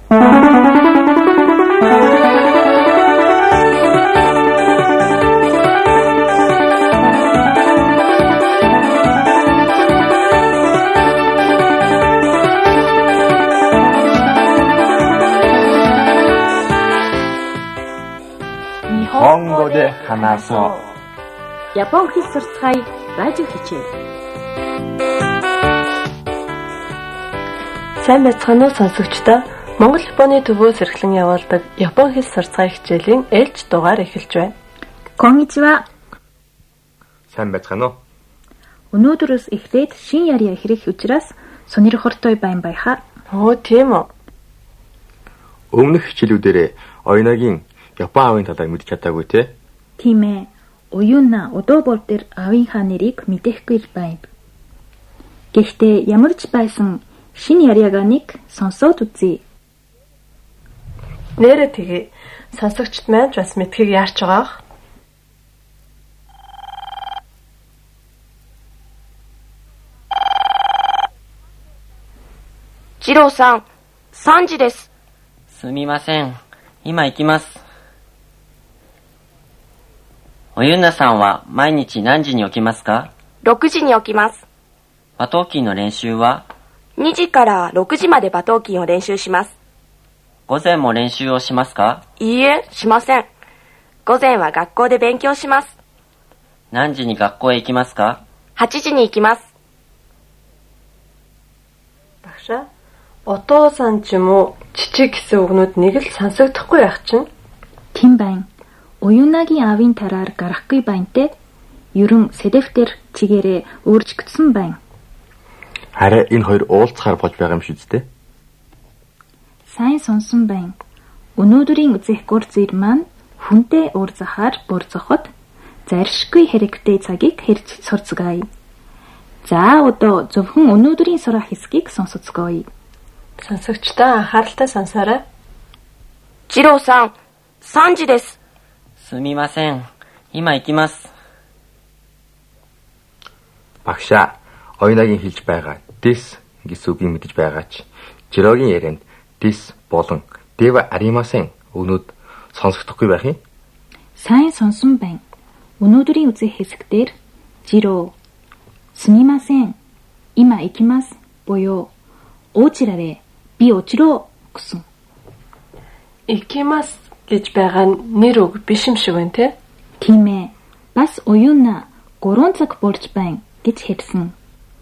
日本語で話そう。 Япон хэл сурцгаая радио хичээл. Сайн байцгаана уу сонсогчдоо. Монгол Японы төвөөс эрхлэн явуулдаг Япон хэл сурцгаая хичээлийн ээлж дугаар эхэлж байна. Конничива. Сайн байцгаана уу. Өнөөдрөөс эхлээд шин яриа хэрэг учраас сонирхолтой байна байхаа. Оо тийм үү. Өмнөх хичээлүүдээр оюунагийн Япон аавын талаар мэдж чадаагүй те. Тийм ээ. Оюуна одоо бол тэр аавынхаа нэрийг мэдэхгүй байна. Гэхдээ ямар ч байсан шинэ яриагаа нэг сонсоод үзье. Нэрээ тэгээ сонсогчд маань бас мэдхийг яарч байгаах. 次郎さん、3時です。 すみません。今行きます。おゆんなさんは毎日何時に起きますか？ 6時に起きます。 馬頭琴の練習は？ 2時から6時まで馬頭琴を練習します。 午前も練習をしますか？ いいえ、しません。午前は学校で勉強します。 何時に学校へ行きますか？ 8時に行きます。 Багшаа, отоосан ч юм уу жижиг гэсэн үгнүүд нэг л сонсогдохгүй байх чинь. Тийм байна. Оюунагийн аавын тараар гарахгүй байна те. Ерөн сэдэвтэр чигээрээ өөрчлөгдсөн байна. Харин энэ хоёр уулзахаар болж байгаа юм шүү дээ. Сайн сонсон байна. Өнөөдрийн үзэх курсыг маань хүнтэй уулзахаар бурцоход заршгүй хэрэгтэй цагийг хэрж сурцгаая. За одоо зөвхөн өнөөдрийн сурах хэсгийг сонсоцгоё. Сонсогчдоо анхааралтай сонсоорой. 次郎さん、3時です。 すみません。今行きます。 Багшаа, оюунагийн хэлж байгаа this гэсэн үгийг мэдэж байгаа ч Жирогийн ярианд this болон дева аримасен өгнүүд сонсогдохгүй байх юм. Сайн сонсон байна. Өнөөдрийн үзэх хэсэгтэр Жиро, 스미마센, 이마 이키마스 보요. 오치라레 би очроо гэсэн. Икимас гэж байгаа нэр үг биш юм шиг байна те. Тийм ээ. Бас оюуна 3 цаг болж байна гэж хэлсэн.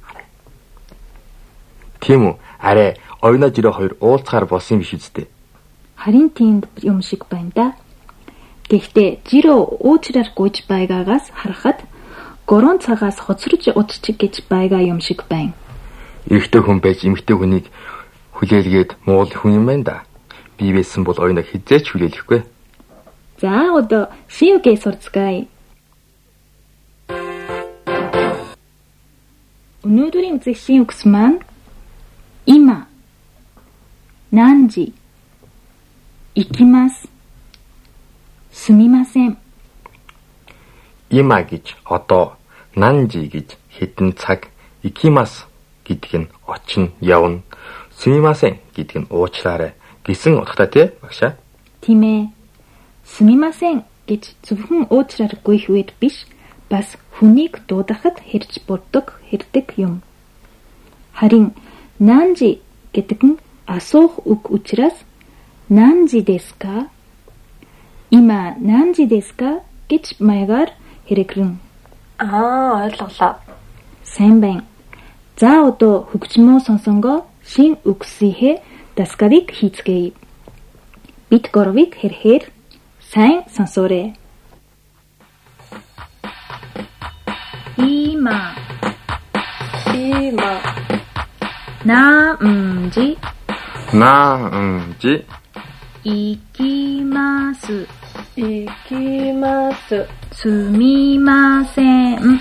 Тийм үү? Арай оюуна Жиро хоёр уулзахаар болсон юм биш үстэй. Харин тийм юм шиг байна да. Гэхдээ Жиро уучраар гүйж байгаагаас харахад 3 цагаас хоцрож удчих гэж байгаа юм шиг байна. Эрэгтэй хүн байж эмэгтэй хүнийг хүлээлгээд Монгол хүн юм байна да. Би байсан бол оюунаа хизээч хүлээлэхгүй. За одоо шиугээ сурцгаая. Өнөөдрийн үзэх шин үгс маань има, нанжи, икимас, сумимасен. Има гэж одоо, нанжи гэж хэдэн цаг, икимас гэдэг нь очно, явна, сумимасен гэдэг нь уучлаарай гэсэн утгатай тий багшаа. Тийм ээ. Сумимасен гэж зөвхөн уучлаарайгүй үед биш, бас хүнийг дуудахад хэрж бурдаг хэрдэг юм. Харин нанжи гэдэг нь асуух үг учраас нанжи desu ka? Има нанжи desu ka гэж маягаар хэрэгрэн. Ойлголоо. Сайн байна. За одоо хөгжмөө сонсонгоо шин үгсийнхээ дасгалыг хийцгээе. Бид гурвыг хэрхээр сайн сонсоорой. Има, нанжи, икимасу, 스미마센.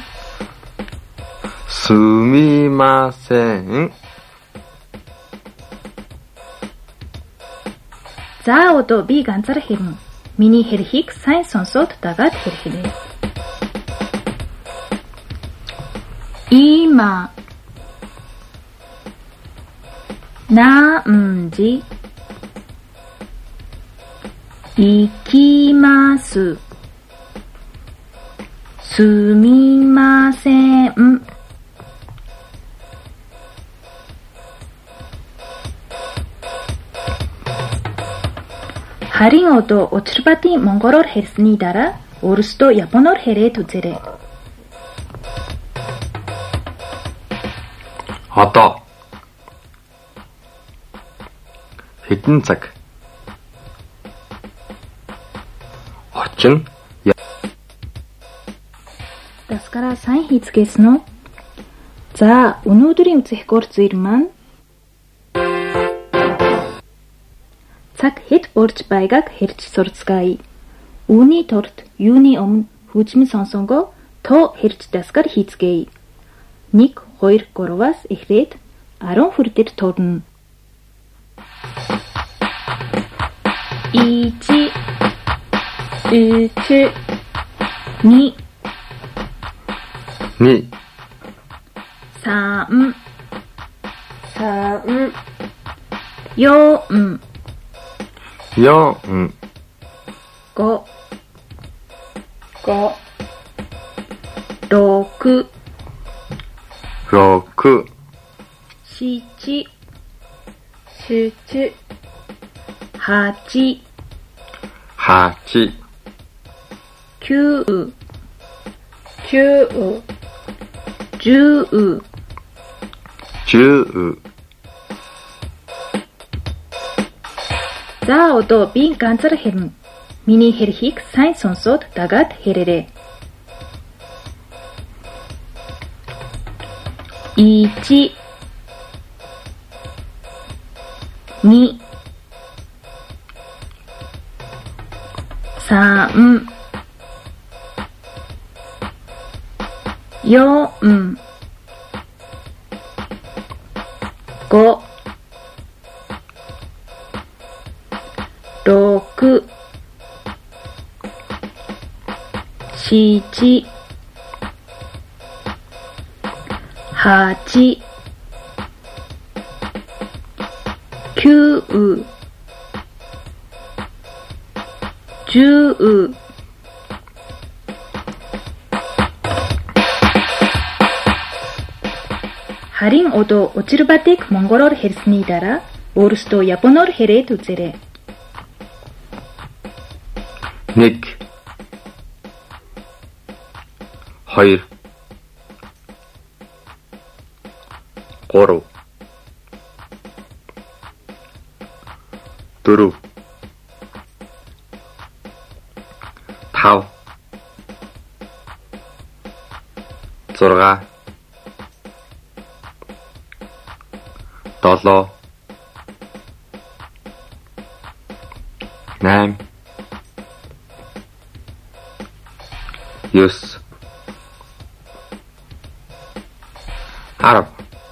스미마센. За одоо би ганцаар хэрнэ. Миний хэрхийг сайн сонсоод дагаад хэрхэнэ. Има, нанжи, 行きます。すみません。Харин одоо учирбатын монголоор хэлсний дараа өөрсдөө японоор хэлээд үзээрэй. Одоо хэдэн цаг очно. Таскара сайн хийцгээсэн үү? За, өнөөдрийн үзэх курс зэр маань цаг хэд борж байгааг хэрж сурцгаая. Үүний тулд юуны өмнө хүчмэн сонсонгоо тоо хэрж даскар хийцгээе. 1, 2, 3-аас эхлээд 10 хүртэл тоорно. 1, 2, 2, 3, 4, 5, 6, 7, 8, 9, 10. За одоо би ганцаар хэрнэ. Миний хэрхийг сайн сонсоод дагаад хэрээрэй. 1, 2, 3, 4, 5, 6, 7, 8, 9, 10. Харин одоо учирбатыг монголоор хэлсний дараа өөрсдөө японоор хэлээд үзээрэй. 1, 2, 3, 4, 5, 6, 7, 8, 9, 10.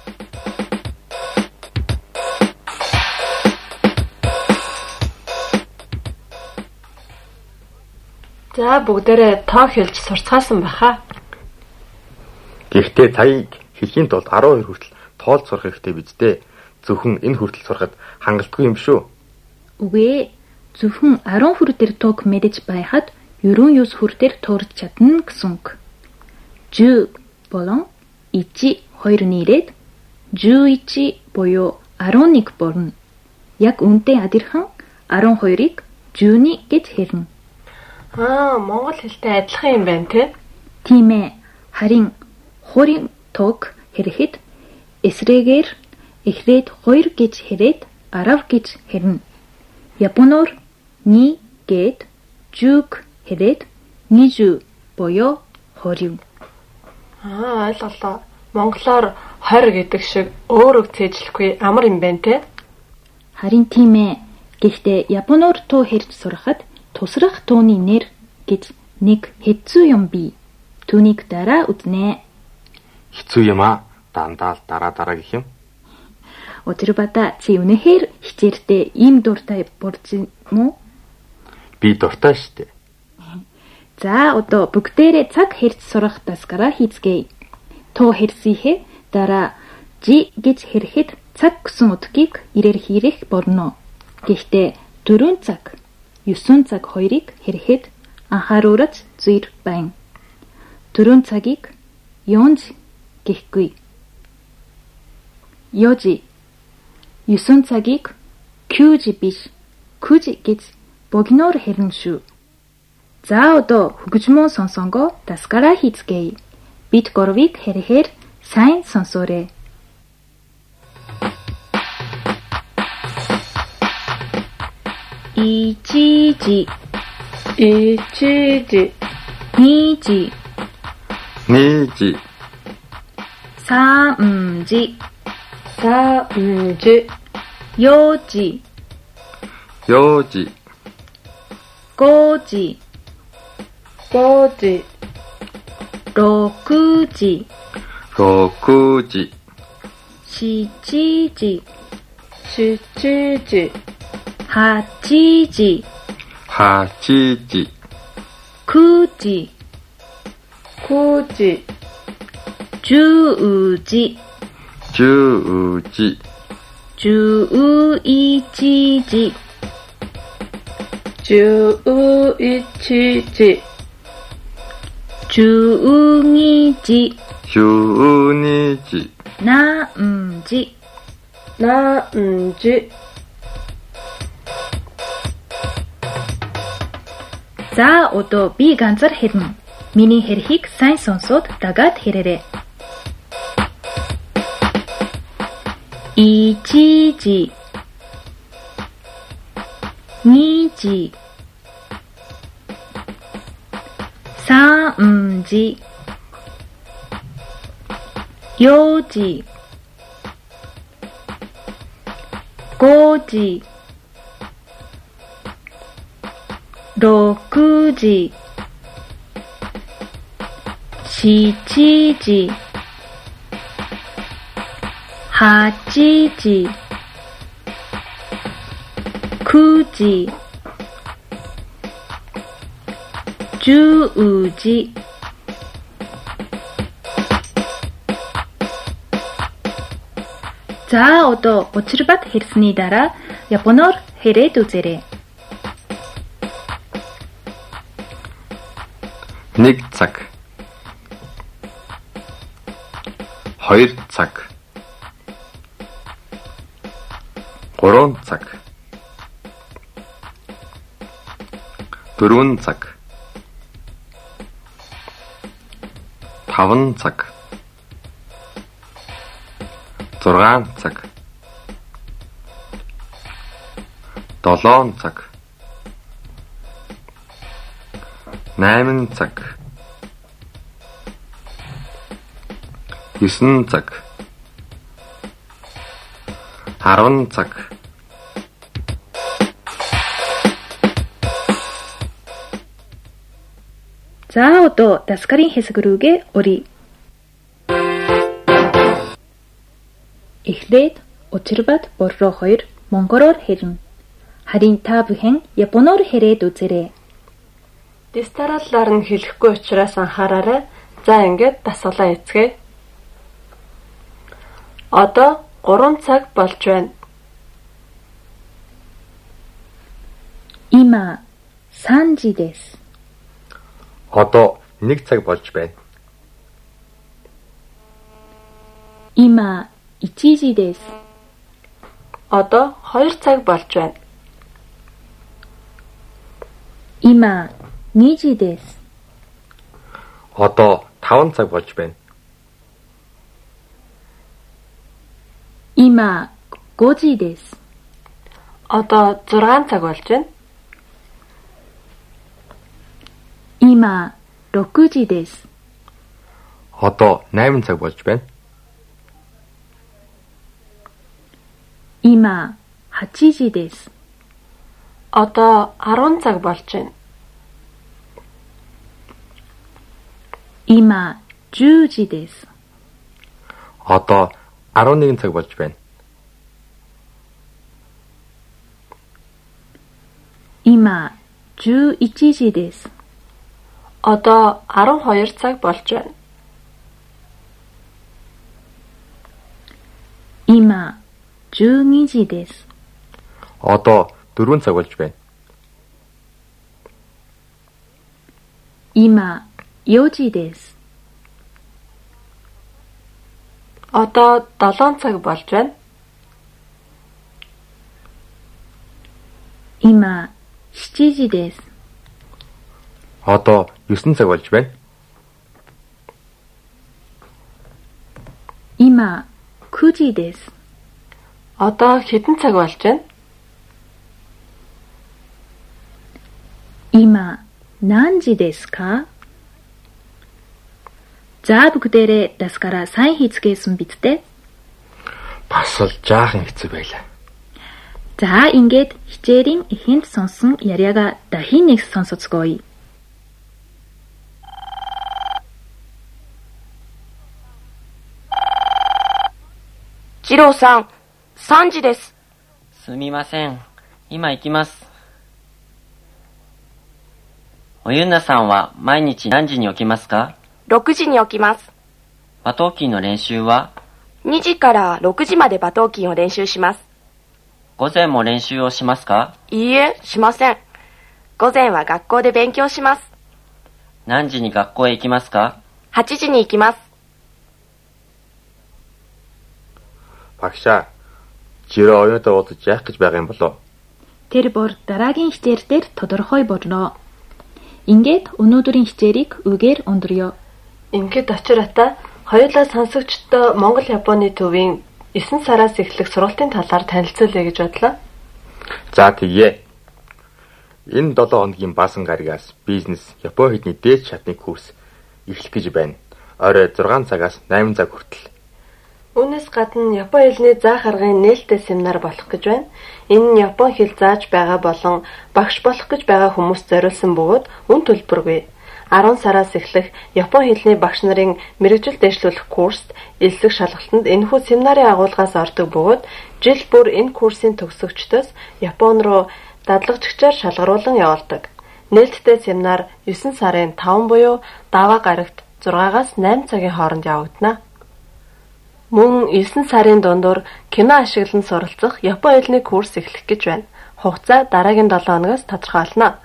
За бүгдээрээ тоо хэлж сурцгаасан баха. Гэхдээ цагийг хэлхийн тулд 12 хүртэл тоолж сурах хэрэгтэй биз дээ. Зөвхөн энэ хүртэл сурахад хангалтгүй юм шүү. Үгүй ээ. Зөвхөн 10 хүртэл тоог мэдэж байхад 9 хүртэл туурч чадна гэсэн үг. 10 болон 1, 2-ны ирээд 11 буюу 11 болно. Яг үнтэй адилхан 12-ыг 10 гэж хэлнэ. Монгол хэлтэй адилхан юм байна те? Тийм ээ. Харин хорийн тоог хэлэхэд эсрэгээр эхлээд 2 гэж хэлээд 10 гэж хэлнэ. Японоор ни гэд 10 хэлээд 20 буюу 20. Ойлголоо. Монголоор 20 гэдэг шиг өөр үг цээжлэхгүй амар юм байна те? Харин тийм ээ. Гэхдээ японоор тоо хэлж сурахад тусрах тооны нэр гэж нэг хэцүү юм бий. Түүнийг дараа үзнэ. Хэцүү юм аа. Дандаа дараа гэх юм. Учирбата чи үнэхээр хичээлдээ ийм дуртай болж юм уу? Би дуртай штэ. За одоо бүгдээрээ цаг хэрж сурах даскараа хийцгээе. Тоо хэрсийхээ дараа жи гэж хэрэхэд цаг гэсэн утгыг ирээр хийрэх болно. Гэхдээ 4 цаг 9 цаг 2-ыг хэрхэд анхааруулж зүйр байна. 4 цагийг ёнж гэхгүй. ёжи 9 цагийг кюжи биш, күжи гэж богиноор хэрнэ шүү. За одоо хөгжмөө сонсонгоо даскараа хийцгээе. Бид гурвыг хэрхээр сайн сонсоорой. 이치지 이치지 니지 니지 삼지 삼지 요지 요지 꼬지 꼬지 로쿠지 로쿠지 시치지 시치지 하치지 하치지 쿠지 쿠지 주우지 주우지 주우이치지 주우이치지 주웅이지 주니지 남지 남지 За одоо би ганцаар хэрнэ. Миний хэрхийг сайн сонсоод дагаад хэрээрэй. 이치지 니지 삼지 요지 꼬지 로쿠지 시치지 하치지 쿠지 주우지 За одоо учирбат хэрсний дараа японоор хэрээд үзээрэй. 1 цаг 2 цаг 3 цаг 4 цаг 5 цаг 6 цаг 7 цаг 8 цаг 9 цаг 10 цаг За одоо даскарын хэсэг рүүгээ өрье. Эхлээд учирбат борроо 2 монголоор хэрнэ. Харин та бүхэн японоор хэрээд үзээрэй. дистараллаар нь хэлэхгүй учраас анхаараарай. За ингээд дасгалаа эцгээе. Одоо 3 цаг болж байна. 今3時です。 Одоо 1 цаг болж байна. 今1時です。 Одоо 2 цаг болж байна. 今2時です。 Одоо 5 цаг болж байна. 今5時です。 Одоо 6 цаг болж байна. 今6時です。 Одоо 8 цаг болж байна. 今8時です。 Одоо 10 цаг болж байна. 今10時です。 Одоо 11 цаг болж байна. 今11時です。 Одоо 12 цаг болж байна. 今12時です。 Одоо 4 цаг болж байна. 今、4時です。 Одоо 7 цаг болж байна. 今、7時です。 Одоо 9 цаг болж байна. 今、9時です。 Одоо хэдэн цаг болж байна? 今、何時ですか? За бүгдээрээ дасгараа сайн хийцгээсэн биз дээ. Бас л жаахан хэцүү байлаа. За ингээд хичээрийн эхэнд сонсон яриагаа дахин нэг сонсоцгоё. 次郎さん、3時です。 すみません。今行きます。おゆんなさんは毎日何時に起きますか？ 6時に起きます。 馬頭琴の練習は？ 2時から6時まで馬頭琴を練習します。 午前も練習をしますか？ いいえ、しません。午前は学校で勉強します。 何時に学校へ行きますか？ 8時に行きます。 Багшаа, жирөө оюутаа уулзаж яах гэж байгаа юм болов? Тэр бүр дараагийн хичээл дээр тодорхой боллоо. Ингээд өнөөдрийн хичээрийг үгээр өндөрлөё. Ингээд очиратаа хоёулаа сонсогчдоо Монгол Японы төвийн 9 сараас эхлэх сургалтын талаар танилцуулъя гэж бодлоо. За тэгье. Энэ 7 хоногийн баасан гаригаас бизнес Япон хэлний дээд шатны курс эхлэх гэж байна. Орой 6 цагаас 8 цаг хүртэл. Үүнээс гадна Япон хэлний заах аргын нээлттэй семинар болох гэж байна. Энэ нь Япон хэл зааж байгаа болон багш болох гэж байгаа хүмүүст зориулсан бөгөөд үн төлбөргүй. 10 сараас эхлэх Япон хэлний багш нарын мэргэжил дэвшлүүлэх курст элсэг шалгалтанд энэхүү семинарын агуулгаас ордог бөгөөд жил бүр энэ курсын төгсөгчдөөс Япон руу дадлагчдаар шалгаруулан явуулдаг. Нээлттэй семинар 9 сарын 5 буюу даваа гарагт 6-аас 8 цагийн хооронд явагдана. Мөн 9 сарын дундуур кино ашиглан суралцах Япон хэлний курс эхлэх гэж байна. Хугацаа дараагийн 7 хоногоос тодорхойлно.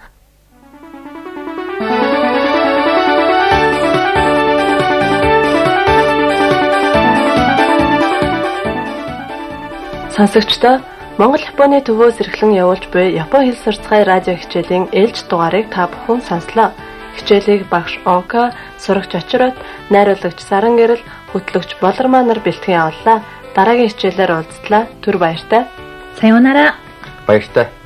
Сонсогчдоо Монгол Японы төвөөс эрхлэн явуулж буй Япон хэл сурцгай радио хичээлийн ээлж дугаарыг та бүхэн сонслоо. Хичээлийг багш Ока, сурагч Очирот, найруулагч Саран гэрэл, хөтлөгч Болормаа нар бэлтгэн явууллаа. Дараагийн хичээлээр уулзлаа. Түр баяртай. Sayonara. Баяртай.